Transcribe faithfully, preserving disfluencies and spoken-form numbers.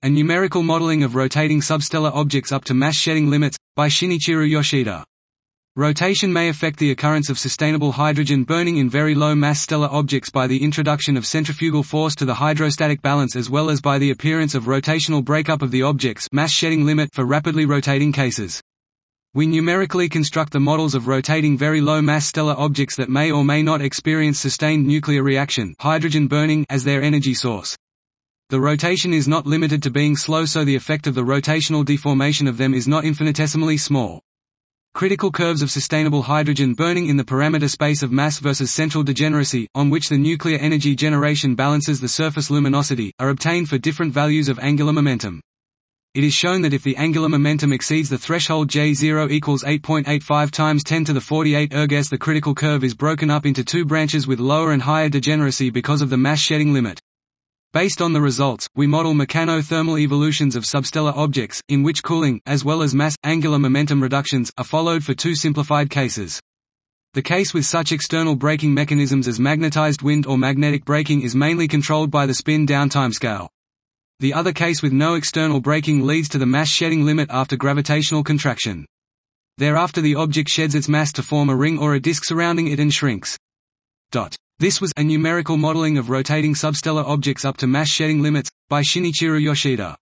A numerical modeling of rotating substellar objects up to mass shedding limits, by Shinichiro Yoshida. Rotation may affect the occurrence of sustainable hydrogen burning in very low-mass stellar objects by the introduction of centrifugal force to the hydrostatic balance as well as by the appearance of rotational breakup of the object's mass shedding limit for rapidly rotating cases. We numerically construct the models of rotating very low-mass stellar objects that may or may not experience sustained nuclear reaction hydrogen burning as their energy source. The rotation is not limited to being slow, so the effect of the rotational deformation of them is not infinitesimally small. Critical curves of sustainable hydrogen burning in the parameter space of mass versus central degeneracy, on which the nuclear energy generation balances the surface luminosity, are obtained for different values of angular momentum. It is shown that if the angular momentum exceeds the threshold J zero equals eight point eight five times ten to the forty-eight ergs, the critical curve is broken up into two branches with lower and higher degeneracy because of the mass shedding limit. Based on the results, we model mechanothermal evolutions of substellar objects, in which cooling, as well as mass, angular momentum reductions, are followed for two simplified cases. The case with such external braking mechanisms as magnetized wind or magnetic braking is mainly controlled by the spin-down timescale. The other case with no external braking leads to the mass shedding limit after gravitational contraction. Thereafter the object sheds its mass to form a ring or a disk surrounding it and shrinks. This was a numerical modeling of rotating substellar objects up to mass shedding limits, by Shinichiro Yoshida.